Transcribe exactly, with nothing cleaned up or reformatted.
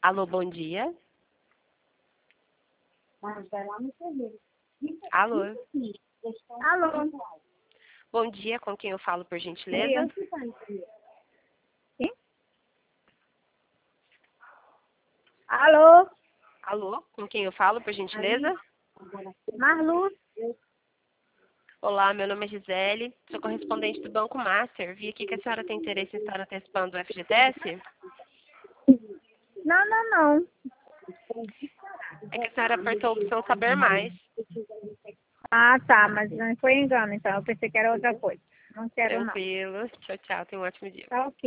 Alô, bom dia. Alô. Alô? Bom dia, com quem eu falo, por gentileza? Sim? Alô? Alô, com quem eu falo, por gentileza? Marlu? Olá, meu nome é Gisele, sou correspondente do Banco Master. Vi aqui que a senhora tem interesse em estar antecipando o F G T S. Não, não, não. É que a senhora apertou a opção Saber Mais. Ah, tá, mas não foi engano, então. Eu pensei que era outra coisa. Não quero, não. Tranquilo. Tchau, tchau. Tenha um ótimo dia. Tá ok.